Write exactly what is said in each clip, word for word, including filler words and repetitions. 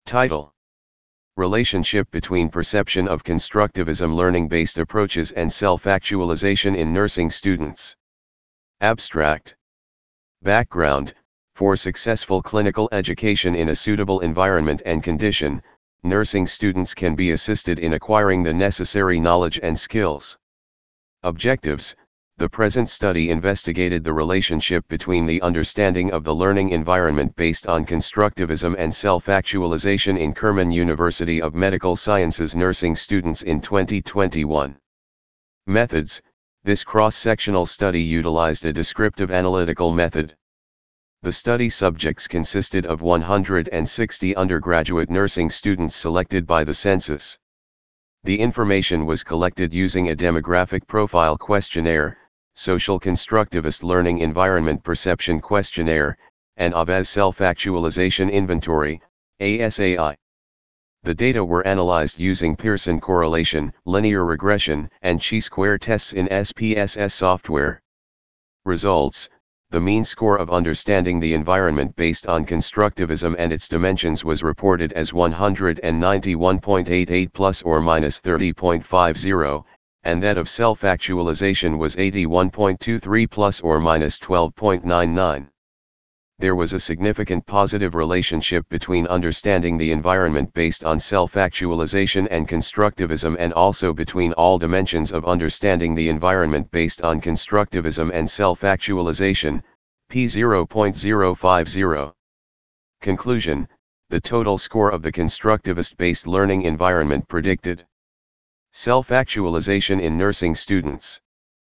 Title: Relationship between perception of constructivism, learning-based approaches, and self-actualization in nursing students. Abstract. Background: for successful clinical education in a suitable environment and condition, nursing students can be assisted in acquiring the necessary knowledge and skills. Objectives: the present study investigated the relationship between the understanding of the learning environment based on constructivism and self-actualization in Kerman University of Medical Sciences nursing students in twenty twenty-one. Methods: this cross-sectional study utilized a descriptive analytical method. The study subjects consisted of one hundred sixty undergraduate nursing students selected by the census. The information was collected using a demographic profile questionnaire, social constructivist learning environment perception questionnaire, and A V A S self-actualization inventory, A S A I. The data were analyzed using Pearson correlation, linear regression, and chi-square tests in S P S S software. Results: the mean score of understanding the environment based on constructivism and its dimensions was reported as one hundred ninety-one point eight eight plus or minus thirty point five zero, and that of self-actualization was eighty-one point two three plus or minus twelve point nine nine. There was a significant positive relationship between understanding the environment based on self-actualization and constructivism, and also between all dimensions of understanding the environment based on constructivism and self-actualization, p zero point zero five zero. Conclusion: the total score of the constructivist-based learning environment predicted self-actualization in nursing students.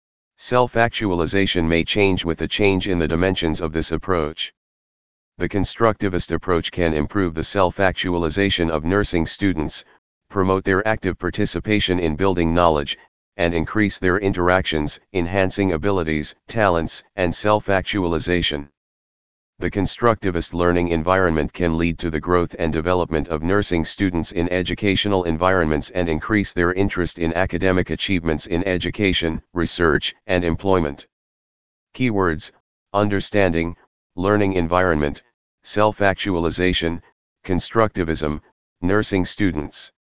Self-actualization may change with a change in the dimensions of this approach. The constructivist approach can improve the self-actualization of nursing students, promote their active participation in building knowledge, and increase their interactions, enhancing abilities, talents, and self-actualization. The constructivist learning environment can lead to the growth and development of nursing students in educational environments and increase their interest in academic achievements in education, research, and employment. Keywords: understanding, learning environment, self-actualization, constructivism, nursing students.